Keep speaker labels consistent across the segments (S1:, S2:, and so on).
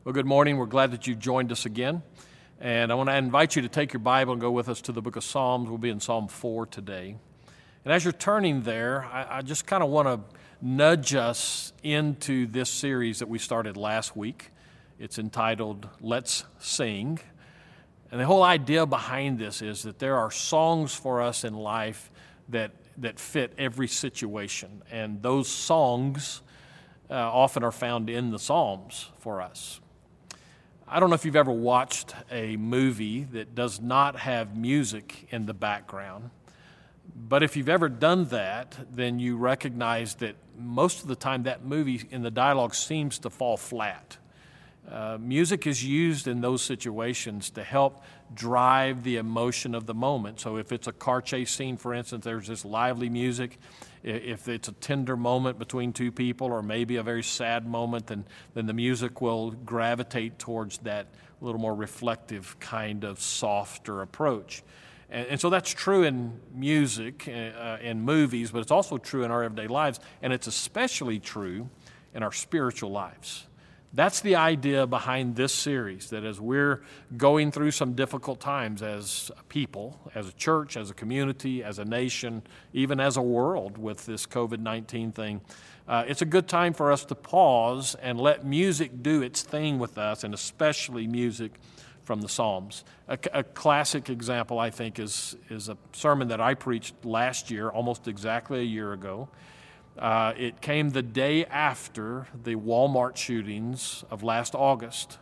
S1: Well, good morning. We're glad that you've joined us again. And I want to invite you to take your Bible and go with us to the book of Psalms. We'll be in Psalm 4 today. And as you're turning there, I just kind of want to nudge us into this series that we started last week. It's entitled, Let's Sing. And the whole idea behind this is that there are songs for us in life that fit every situation. And those songs often are found in the Psalms for us. I don't know if you've ever watched a movie that does not have music in the background, but if you've ever done that, then you recognize that most of the time that movie in the dialogue seems to fall flat. Music is used in those situations to help drive the emotion of the moment. So if it's a car chase scene, for instance, there's this lively music. If it's a tender moment between two people or maybe a very sad moment, then the music will gravitate towards that little more reflective kind of softer approach. And so that's true in music, in movies, but it's also true in our everyday lives, and it's especially true in our spiritual lives. That's the idea behind this series, that as we're going through some difficult times as a people, as a church, as a community, as a nation, even as a world with this COVID-19 thing, it's a good time for us to pause and let music do its thing with us, and especially music from the Psalms. A classic example, I think, is a sermon that I preached last year, almost exactly a year ago. It came the day after the Walmart shootings of last August.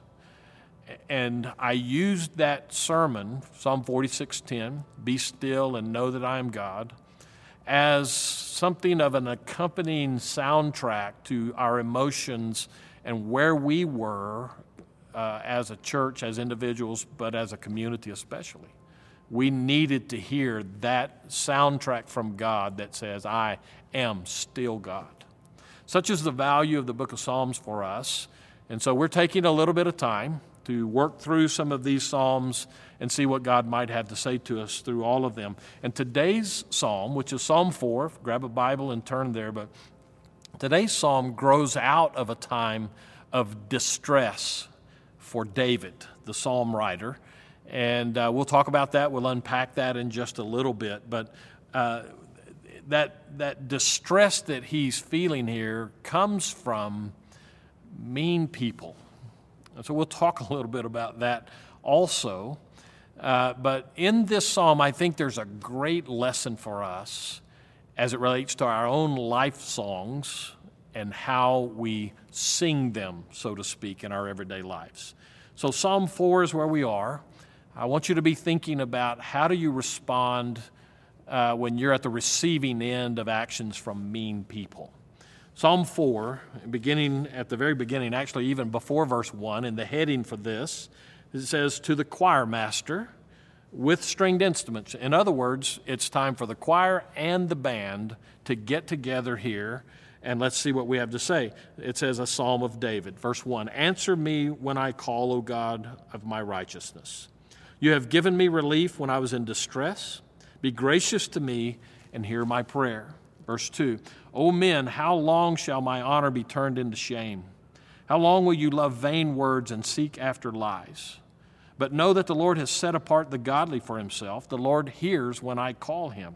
S1: And I used that sermon, Psalm 46:10, "Be still and know that I am God," as something of an accompanying soundtrack to our emotions and where we were as a church, as individuals, but as a community especially. We needed to hear that soundtrack from God that says, I am still God. Such is the value of the book of Psalms for us. And so we're taking a little bit of time to work through some of these Psalms and see what God might have to say to us through all of them. And today's Psalm, which is Psalm 4, grab a Bible and turn there, but today's Psalm grows out of a time of distress for David, the Psalm writer. And we'll talk about that. We'll unpack that in just a little bit. But that distress that he's feeling here comes from mean people. And so we'll talk a little bit about that also. But in this psalm, I think there's a great lesson for us as it relates to our own life songs and how we sing them, so to speak, in our everyday lives. So Psalm 4 is where we are. I want you to be thinking about how do you respond when you're at the receiving end of actions from mean people. Psalm 4, beginning at the very beginning, actually even before verse 1, in the heading for this, it says, "To the choir master with stringed instruments." In other words, it's time for the choir and the band to get together here, and let's see what we have to say. It says, a psalm of David. Verse 1, "Answer me when I call, O God of my righteousness. You have given me relief when I was in distress. Be gracious to me and hear my prayer." Verse 2, "O men, how long shall my honor be turned into shame? How long will you love vain words and seek after lies? But know that the Lord has set apart the godly for himself. The Lord hears when I call him.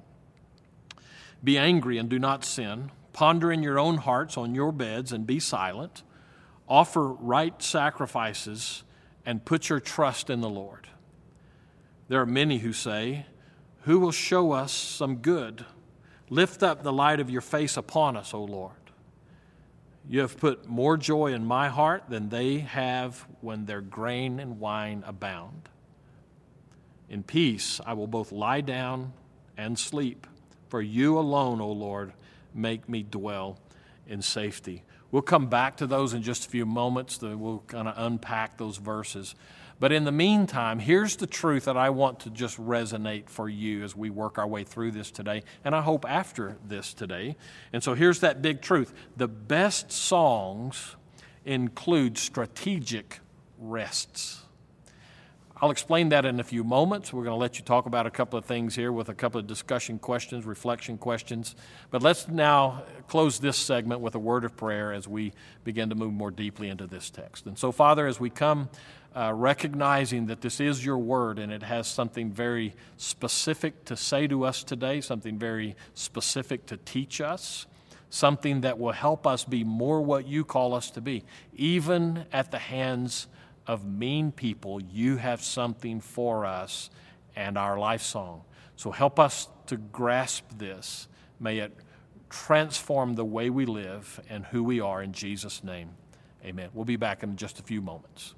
S1: Be angry and do not sin. Ponder in your own hearts on your beds and be silent. Offer right sacrifices and put your trust in the Lord. There are many who say, 'Who will show us some good? Lift up the light of your face upon us, O Lord.' You have put more joy in my heart than they have when their grain and wine abound. In peace I will both lie down and sleep, for you alone, O Lord, make me dwell in safety." We'll come back to those in just a few moments. We'll kind of unpack those verses. But in the meantime, here's the truth that I want to just resonate for you as we work our way through this today, and I hope after this today. And so here's that big truth. The best songs include strategic rests. I'll explain that in a few moments. We're going to let you talk about a couple of things here with a couple of discussion questions, reflection questions. But let's now close this segment with a word of prayer as we begin to move more deeply into this text. And so, Father, as we come recognizing that this is your word and it has something very specific to say to us today, something very specific to teach us, something that will help us be more what you call us to be. Even at the hands of mean people, you have something for us and our life song. So help us to grasp this. May it transform the way we live and who we are in Jesus' name. Amen. We'll be back in just a few moments.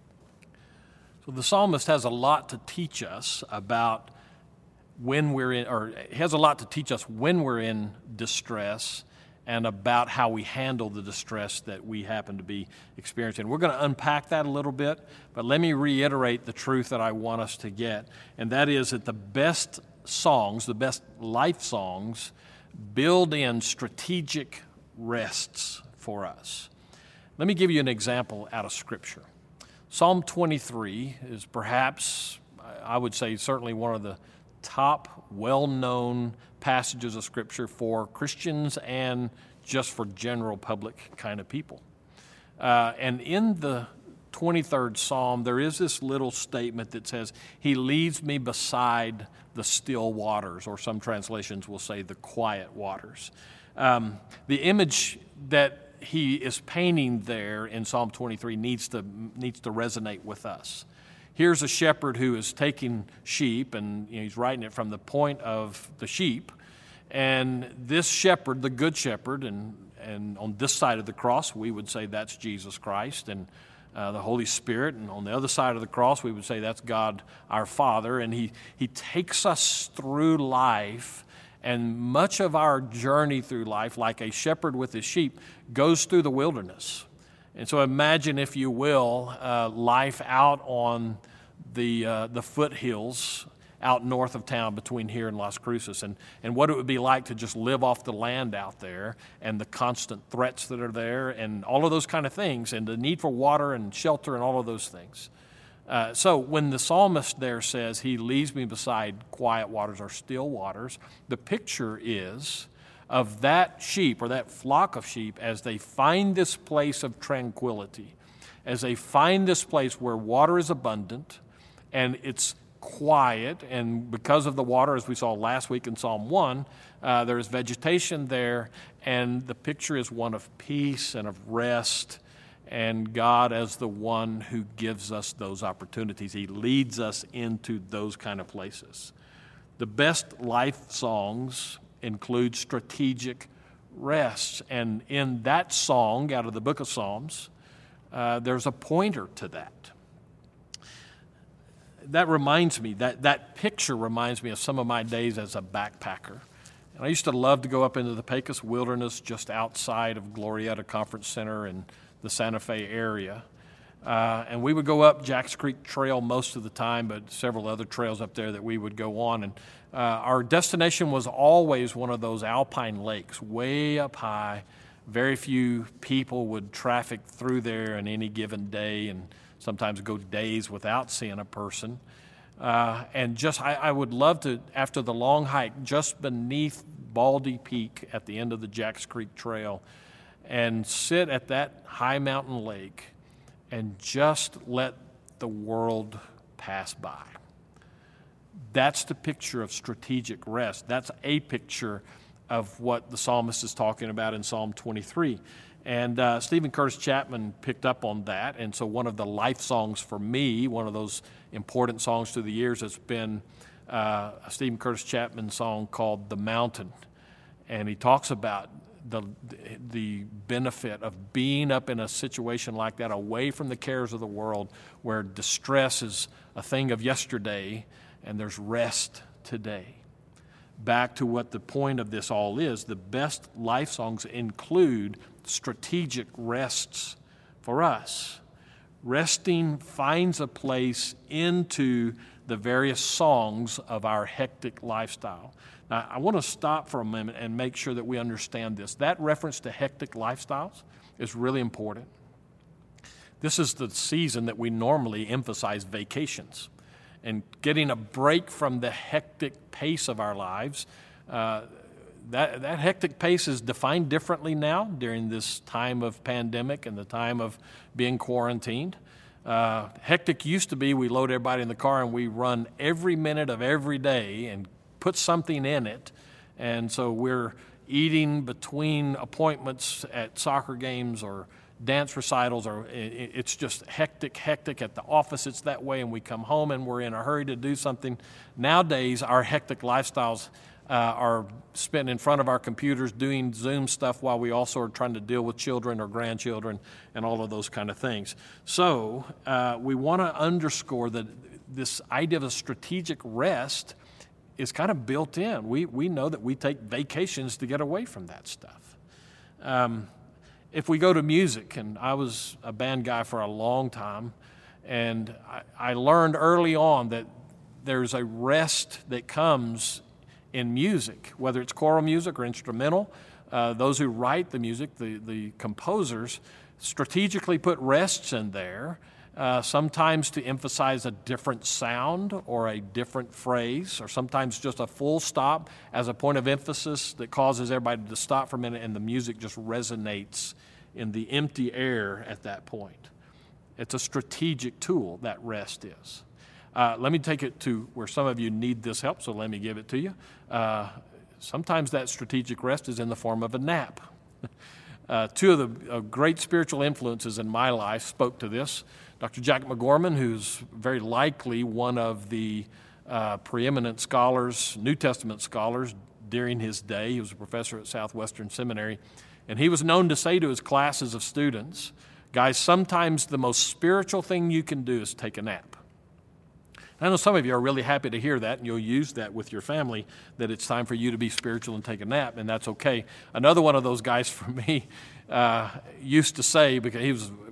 S1: So the psalmist has a lot to teach us about when we're in, or he has a lot to teach us when we're in distress and about how we handle the distress that we happen to be experiencing. We're going to unpack that a little bit, but let me reiterate the truth that I want us to get, and that is that the best songs, the best life songs, build in strategic rests for us. Let me give you an example out of Scripture. Psalm 23 is perhaps, I would say, certainly one of the top well-known passages of Scripture for Christians and just for general public kind of people. And in the 23rd Psalm, there is this little statement that says, "He leads me beside the still waters," or some translations will say the quiet waters. The image that he is painting there in Psalm 23 needs to resonate with us. Here's a shepherd who is taking sheep, and he's writing it from the point of the sheep. And this shepherd, the good shepherd, and on this side of the cross, we would say that's Jesus Christ and the Holy Spirit. And on the other side of the cross, we would say that's God our Father. And he takes us through life. And much of our journey through life, like a shepherd with his sheep, goes through the wilderness. And so imagine, if you will, life out on the foothills out north of town between here and Las Cruces, and what it would be like to just live off the land out there, and the constant threats that are there, and all of those kind of things, and the need for water and shelter and all of those things. So when the psalmist there says, "He leads me beside quiet waters," or still waters, the picture is of that sheep or that flock of sheep as they find this place of tranquility, as they find this place where water is abundant and it's quiet, and because of the water, as we saw last week in Psalm 1, there is vegetation there, and the picture is one of peace and of rest, and God as the one who gives us those opportunities. He leads us into those kind of places. The best life songs include strategic rests, and in that song out of the book of Psalms, there's a pointer to that. That reminds me, that picture reminds me of some of my days as a backpacker. And I used to love to go up into the Pecos Wilderness just outside of Glorieta Conference Center in the Santa Fe area. And we would go up Jacks Creek Trail most of the time, but several other trails up there that we would go on. And our destination was always one of those alpine lakes, way up high. Very few people would traffic through there on any given day, and sometimes go days without seeing a person. And just, I would love to, after the long hike, just beneath Baldy Peak at the end of the Jacks Creek Trail, and sit at that high mountain lake and just let the world pass by. That's the picture of strategic rest. That's a picture of what the psalmist is talking about in Psalm 23. And Stephen Curtis Chapman picked up on that, and so one of the life songs for me, one of those important songs through the years, has been a Stephen Curtis Chapman song called "The Mountain," and he talks about the benefit of being up in a situation like that, away from the cares of the world, where distress is a thing of yesterday and there's rest today. Back to what the point of this all is, the best life songs include strategic rests for us. Resting finds a place into the various songs of our hectic lifestyle. Now, I want to stop for a moment and make sure that we understand this. That reference to hectic lifestyles is really important. This is the season that we normally emphasize vacations and getting a break from the hectic pace of our lives. That hectic pace is defined differently now during this time of pandemic and the time of being quarantined. Hectic used to be we load everybody in the car and we run every minute of every day and put something in it. And so we're eating between appointments at soccer games or dance recitals, or it's just hectic at the office. It's that way, and we come home and we're in a hurry to do something. Nowadays, our hectic lifestyles are spent in front of our computers doing Zoom stuff while we also are trying to deal with children or grandchildren and all of those kind of things. So we want to underscore that this idea of a strategic rest is kind of built in. We know that we take vacations to get away from that stuff. If we go to music, and I was a band guy for a long time, and I learned early on that there's a rest that comes in music, whether it's choral music or instrumental. Those who write the music, the composers, strategically put rests in there, sometimes to emphasize a different sound or a different phrase, or sometimes just a full stop as a point of emphasis that causes everybody to stop for a minute and the music just resonates in the empty air at that point. It's a strategic tool, that rest is. Let me take it to where some of you need this help, so let me give it to you. Sometimes that strategic rest is in the form of a nap. Two of the great spiritual influences in my life spoke to this. Dr. Jack McGorman, who's very likely one of the preeminent scholars, New Testament scholars during his day. He was a professor at Southwestern Seminary, and he was known to say to his classes of students, guys, sometimes the most spiritual thing you can do is take a nap. I know some of you are really happy to hear that, and you'll use that with your family, that it's time for you to be spiritual and take a nap, and that's okay. Another one of those guys for me used to say, because he was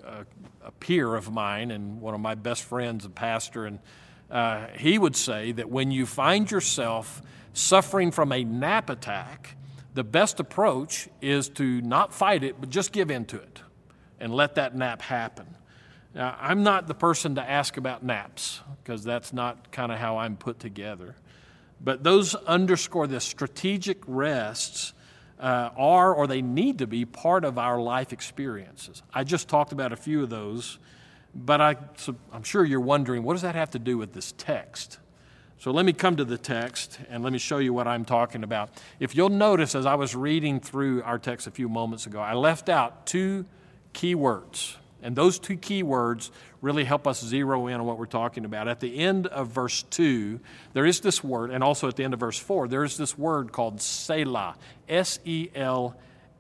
S1: a peer of mine and one of my best friends, a pastor, and he would say that when you find yourself suffering from a nap attack, the best approach is to not fight it, but just give in to it and let that nap happen. Now, I'm not the person to ask about naps because that's not kind of how I'm put together. But those underscore the strategic rests are, or they need to be, part of our life experiences. I just talked about a few of those, but I'm sure you're wondering, what does that have to do with this text? So let me come to the text and let me show you what I'm talking about. If you'll notice, as I was reading through our text a few moments ago, I left out two key words. And those two key words really help us zero in on what we're talking about. At the end of verse 2, there is this word, and also at the end of verse 4, there is this word called Selah, S-E-L-A-H.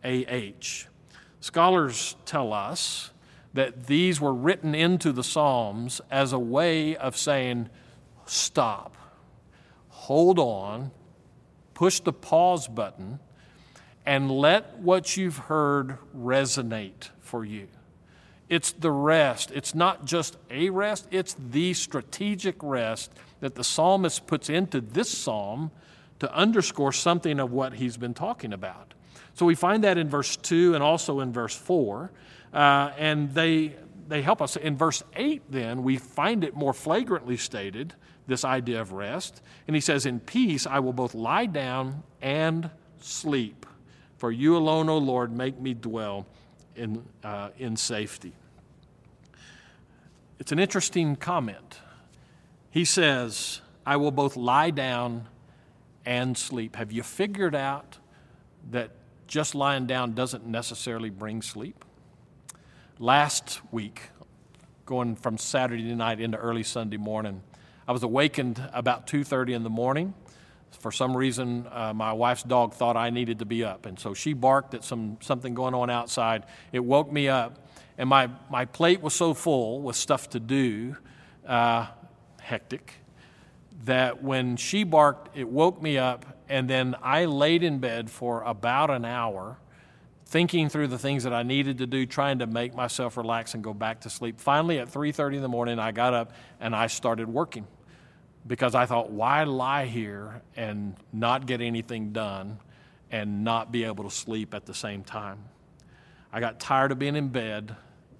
S1: Scholars tell us that these were written into the Psalms as a way of saying, stop, hold on, push the pause button, and let what you've heard resonate for you. It's the rest. It's not just a rest. It's the strategic rest that the psalmist puts into this psalm to underscore something of what he's been talking about. So we find that in verse 2 and also in verse 4. And they help us. In verse 8, then, we find it more flagrantly stated, this idea of rest. And he says, in peace I will both lie down and sleep. For you alone, O Lord, make me dwell in safety. It's an interesting comment. He says, I will both lie down and sleep. Have you figured out that just lying down doesn't necessarily bring sleep? Last week, going from Saturday night into early Sunday morning, I was awakened about 2:30 in the morning. For some reason, my wife's dog thought I needed to be up, and so she barked at something going on outside. It woke me up, and my plate was so full with stuff to do, hectic, that when she barked, it woke me up, and then I laid in bed for about an hour, thinking through the things that I needed to do, trying to make myself relax and go back to sleep. Finally, at 3:30 in the morning, I got up and I started working. Because I thought, why lie here and not get anything done and not be able to sleep at the same time? I got tired of being in bed,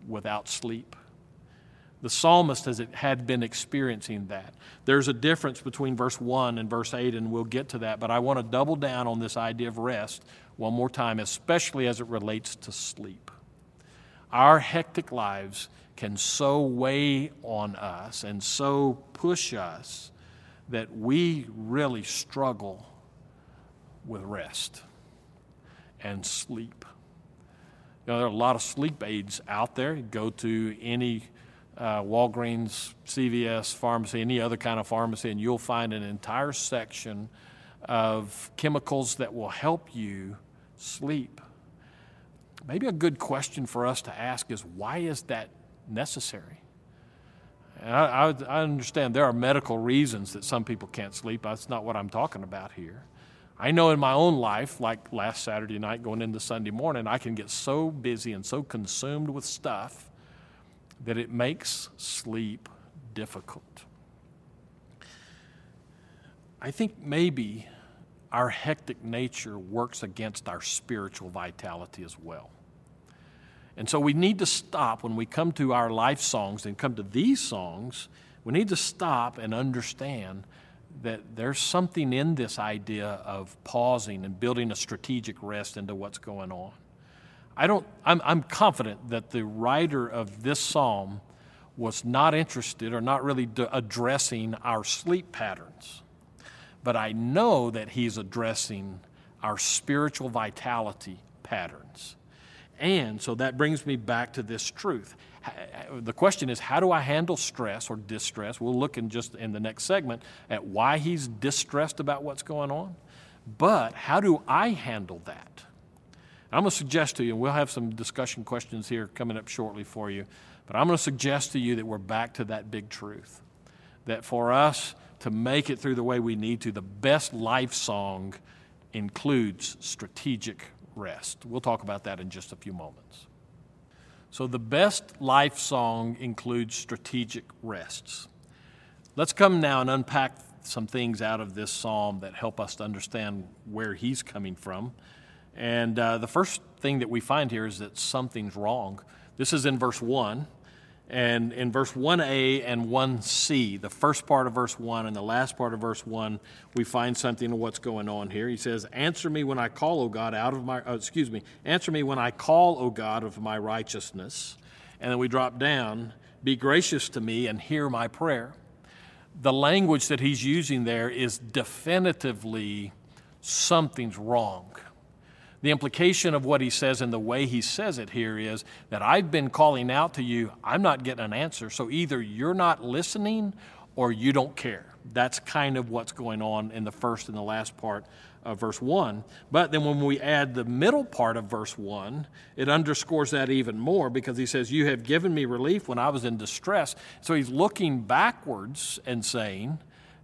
S1: without sleep. The psalmist had been experiencing that. There's a difference between verse 1 and verse 8, and we'll get to that, but I want to double down on this idea of rest one more time, especially as it relates to sleep. Our hectic lives can so weigh on us and so push us that we really struggle with rest and sleep. You know, there are a lot of sleep aids out there. You go to any Walgreens, CVS pharmacy, any other kind of pharmacy, and you'll find an entire section of chemicals that will help you sleep. Maybe a good question for us to ask is, why is that necessary? And I understand there are medical reasons that some people can't sleep. That's not what I'm talking about here. I know in my own life, like last Saturday night going into Sunday morning, I can get so busy and so consumed with stuff that it makes sleep difficult. I think maybe our hectic nature works against our spiritual vitality as well. And so we need to stop when we come to our life songs and come to these songs. We need to stop and understand that there's something in this idea of pausing and building a strategic rest into what's going on. I'm confident that the writer of this psalm was not interested or not really addressing our sleep patterns. But I know that he's addressing our spiritual vitality patterns. And so that brings me back to this truth. The question is, how do I handle stress or distress? We'll look in the next segment at why he's distressed about what's going on. But how do I handle that? I'm going to suggest to you, and we'll have some discussion questions here coming up shortly for you, but I'm going to suggest to you that we're back to that big truth, that for us to make it through the way we need to, the best life song includes strategic rest. We'll talk about that in just a few moments. So the best life song includes strategic rests. Let's come now and unpack some things out of this psalm that help us to understand where he's coming from. And the first thing that we find here is that something's wrong. This is in verse 1. And in verse 1a and 1c, the first part of verse 1 and the last part of verse 1, we find something of what's going on here. He says, answer me when I call, O God, answer me when I call, O God, of my righteousness. And then we drop down, be gracious to me and hear my prayer. The language that he's using there is definitively something's wrong. The implication of what he says and the way he says it here is that I've been calling out to you, I'm not getting an answer, so either you're not listening or you don't care. That's kind of what's going on in the first and the last part of verse 1. But then when we add the middle part of verse 1, it underscores that even more because he says, you have given me relief when I was in distress. So he's looking backwards and saying,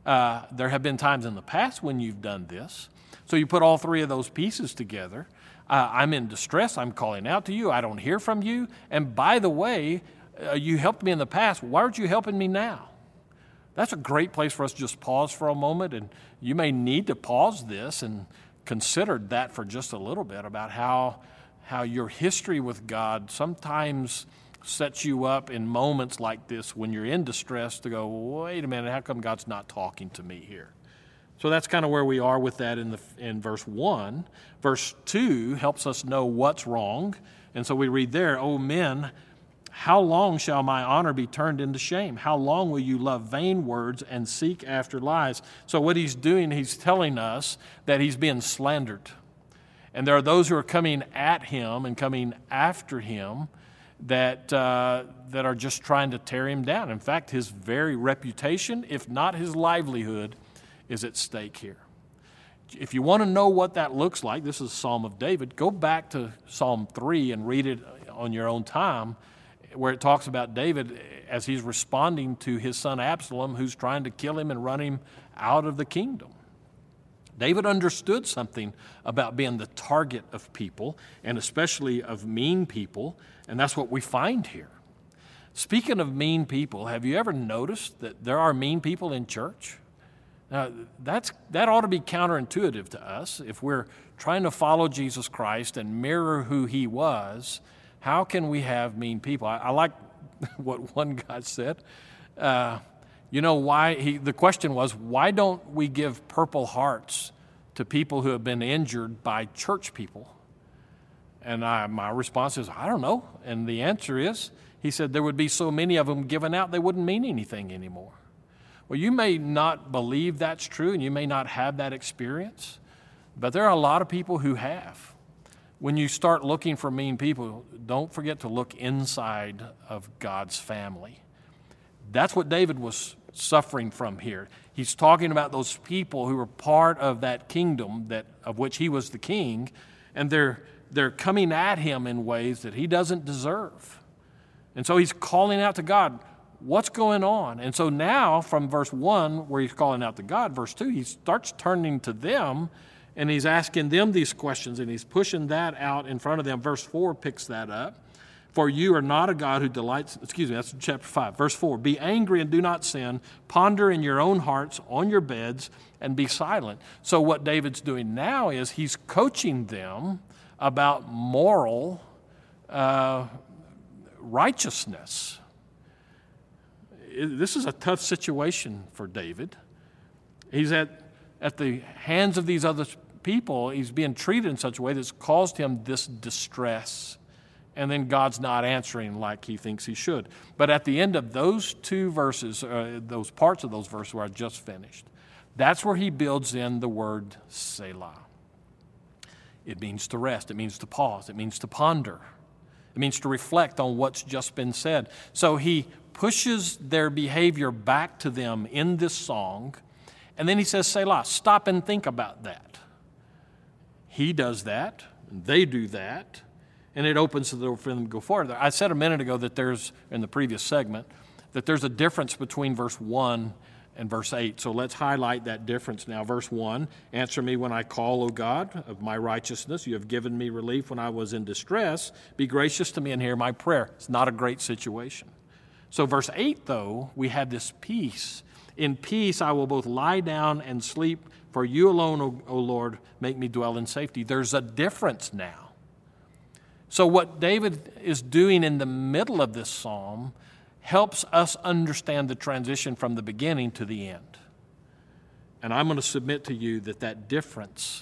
S1: there have been times in the past when you've done this. So you put all three of those pieces together. I'm in distress. I'm calling out to you. I don't hear from you. And by the way, you helped me in the past. Why aren't you helping me now? That's a great place for us to just pause for a moment. And you may need to pause this and consider that for just a little bit about how your history with God sometimes sets you up in moments like this when you're in distress to go, wait a minute, how come God's not talking to me here? So that's kind of where we are with that in verse 1. Verse 2 helps us know what's wrong. And so we read there, O men, how long shall my honor be turned into shame? How long will you love vain words and seek after lies? So what he's doing, he's telling us that he's being slandered. And there are those who are coming at him and coming after him that are just trying to tear him down. In fact, his very reputation, if not his livelihood, is at stake here. If you want to know what that looks like, this is a Psalm of David, go back to Psalm 3 and read it on your own time, where it talks about David as he's responding to his son Absalom, who's trying to kill him and run him out of the kingdom. David understood something about being the target of people, and especially of mean people, and that's what we find here. Speaking of mean people, have you ever noticed that there are mean people in church? Now, that ought to be counterintuitive to us if we're trying to follow Jesus Christ and mirror who he was, How can we have mean people? I like what one guy said. You know why? The question was, why don't we give Purple Hearts to people who have been injured by church people? And my response is, I don't know. And the answer is, he said there would be so many of them given out they wouldn't mean anything anymore. Well, you may not believe that's true, and you may not have that experience, but there are a lot of people who have. When you start looking for mean people, don't forget to look inside of God's family. That's what David was suffering from here. He's talking about those people who were part of that kingdom of which he was the king, and they're coming at him in ways that he doesn't deserve. And so he's calling out to God, what's going on? And so now from verse 1, where he's calling out to God, verse 2, he starts turning to them, and he's asking them these questions, and he's pushing that out in front of them. Verse 4 picks that up. For you are not a God who delights, that's chapter 5, verse 4. Be angry and do not sin. Ponder in your own hearts on your beds and be silent. So what David's doing now is he's coaching them about moral righteousness. This is a tough situation for David. He's at the hands of these other people. He's being treated in such a way that's caused him this distress. And then God's not answering like he thinks he should. But at the end of those two verses, those parts of those verses where I just finished, that's where he builds in the word Selah. It means to rest. It means to pause. It means to ponder. It means to reflect on what's just been said. So he pushes their behavior back to them in this song, and then he says, Selah, stop and think about that. He does that, and they do that, and it opens the door for them to go forward. I said a minute ago that in the previous segment, that there's a difference between verse 1 and verse 8. So let's highlight that difference now. Verse 1, answer me when I call, O God, of my righteousness. You have given me relief when I was in distress. Be gracious to me and hear my prayer. It's not a great situation. So verse 8, though, we have this peace. In peace I will both lie down and sleep, for you alone, O Lord, make me dwell in safety. There's a difference now. So what David is doing in the middle of this psalm helps us understand the transition from the beginning to the end. And I'm going to submit to you that difference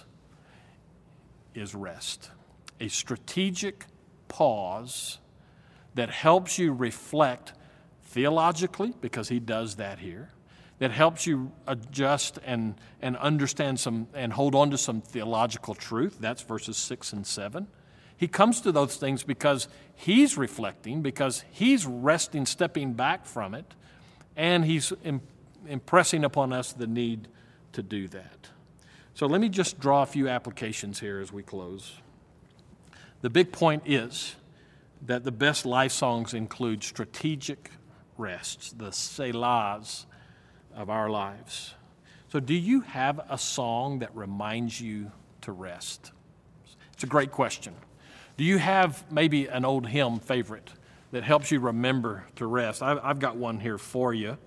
S1: is rest. A strategic pause that helps you reflect theologically, because he does that here, that helps you adjust and understand and hold on to some theological truth. That's verses 6 and 7. He comes to those things because he's reflecting, because he's resting, stepping back from it, and he's impressing upon us the need to do that. So let me just draw a few applications here as we close. The big point is that the best life songs include strategic rests, the selahs of our lives. So do you have a song that reminds you to rest? It's a great question. Do you have maybe an old hymn favorite that helps you remember to rest? I've got one here for you,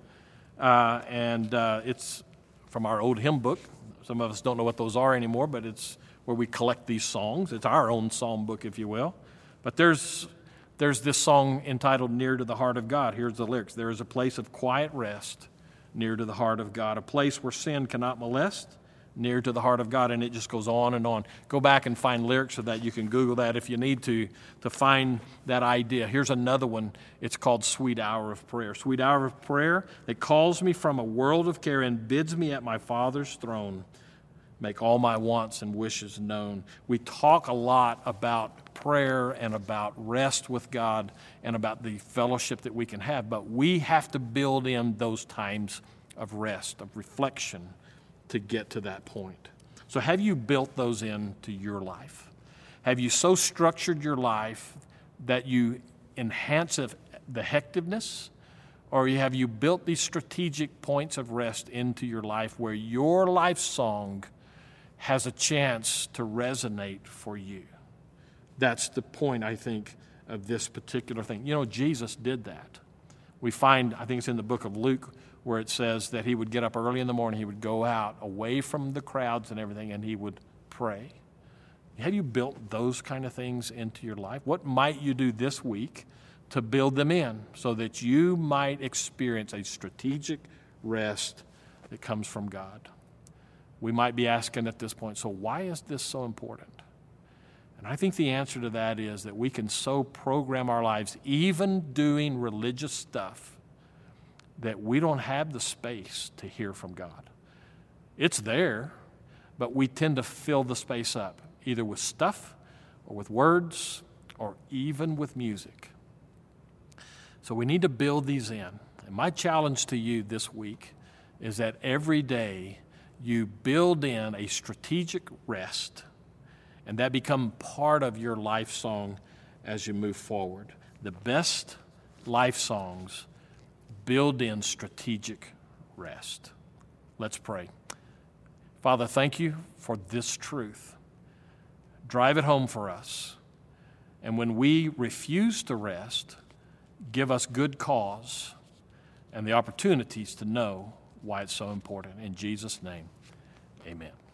S1: and it's from our old hymn book. Some of us don't know what those are anymore, but it's where we collect these songs. It's our own psalm book, if you will. But there's this song entitled Near to the Heart of God. Here's the lyrics. There is a place of quiet rest near to the heart of God, a place where sin cannot molest, near to the heart of God, and it just goes on and on. Go back and find lyrics of that. You can Google that if you need to find that idea. Here's another one. It's called Sweet Hour of Prayer. Sweet hour of prayer that calls me from a world of care and bids me at my Father's throne make all my wants and wishes known. We talk a lot about prayer and about rest with God and about the fellowship that we can have, but we have to build in those times of rest, of reflection, to get to that point. So have you built those into your life? Have you so structured your life that you enhance the hectiveness? Or have you built these strategic points of rest into your life where your life song has a chance to resonate for you? That's the point, I think, of this particular thing. You know, Jesus did that. We find, I think it's in the book of Luke, where it says that he would get up early in the morning, he would go out away from the crowds and everything, and he would pray. Have you built those kind of things into your life? What might you do this week to build them in so that you might experience a strategic rest that comes from God? We might be asking at this point, so why is this so important? And I think the answer to that is that we can so program our lives, even doing religious stuff, that we don't have the space to hear from God. It's there, but we tend to fill the space up, either with stuff or with words or even with music. So we need to build these in. And my challenge to you this week is that every day you build in a strategic rest, and that become part of your life song as you move forward. The best life songs build in strategic rest. Let's pray. Father, thank you for this truth. Drive it home for us. And when we refuse to rest, give us good cause and the opportunities to know why it's so important. In Jesus' name, amen.